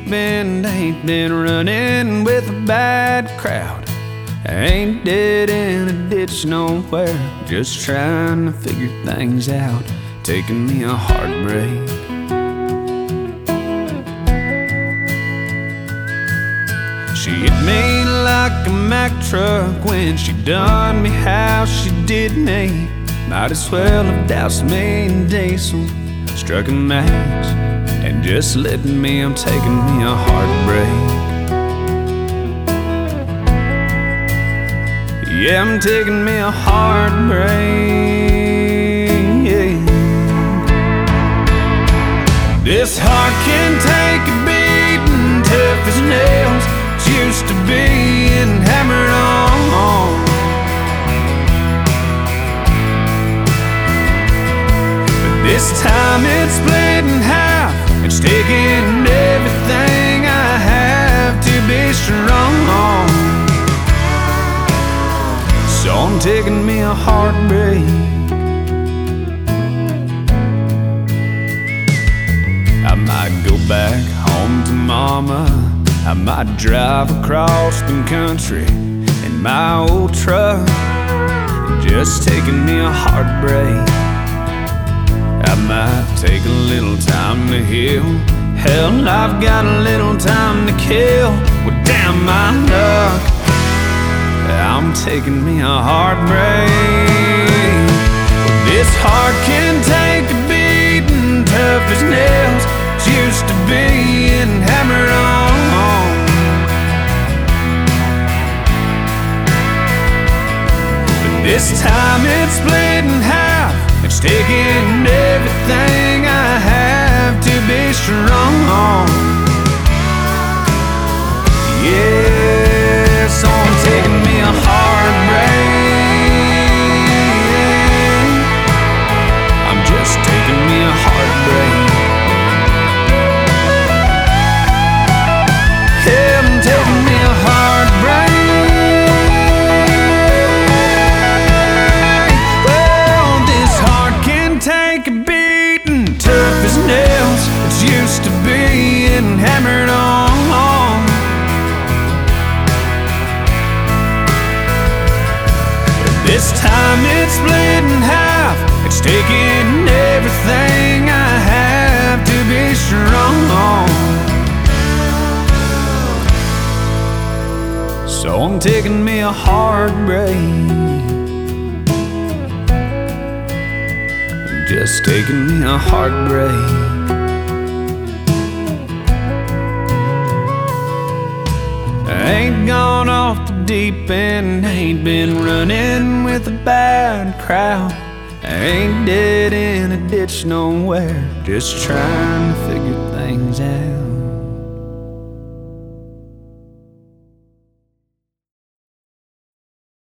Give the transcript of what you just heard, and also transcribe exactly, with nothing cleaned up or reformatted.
and ain't been running with a bad crowd. I ain't dead in a ditch nowhere, just trying to figure things out, taking me a heartbreak. She hit me like a Mack truck when she done me how she did me. Might as well have doused me in diesel, struck a match, and just lit me. I'm taking me a heartbreak. Yeah, I'm taking me a heartbreak. Yeah. This heart can take a beating, tough as nails. It's used to being hammered on. But this time it's split in half. It's taking everything I have to be strong. So I'm taking me a heartbreak. I might go back home to mama. I might drive across the country in my old truck, just taking me a heartbreak. I might take a little time to heal. Hell, I've got a little time to kill. Well, damn my luck, I'm taking me a heartbreak. This heart can take a beating, tough as nails. It's used to being hammered on. But this time it's split in half. It's taking everything I have to be strong. Yeah, so I'm taking me a heartbreak. I'm just taking me a heartbreak. Yeah, I'm taking me a heartbreak. Well, this heart can take a beating, tough as nails. It's used to being hammered on. This time it's split in half. It's taking everything I have to be strong. So I'm taking me a heartbreak. Just taking me a heartbreak. I ain't gone off the deep end, ain't been running with a bad crowd. I ain't dead in a ditch nowhere, just trying to figure things out.